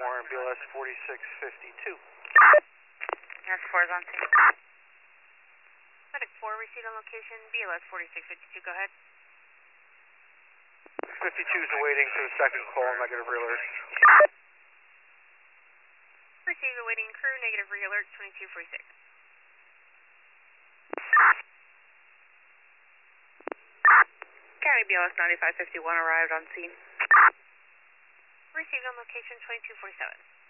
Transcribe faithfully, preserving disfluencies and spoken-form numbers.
Warren, B L S forty-six fifty-two. That's four is on scene. Medic four received on location, B L S forty-six fifty-two, go ahead. fifty-two is awaiting for the second call, negative re-alert. Received awaiting crew, negative re-alert, twenty-two forty-six. County B L S ninety-five fifty-one arrived on scene. Received on location, twenty-two forty-seven.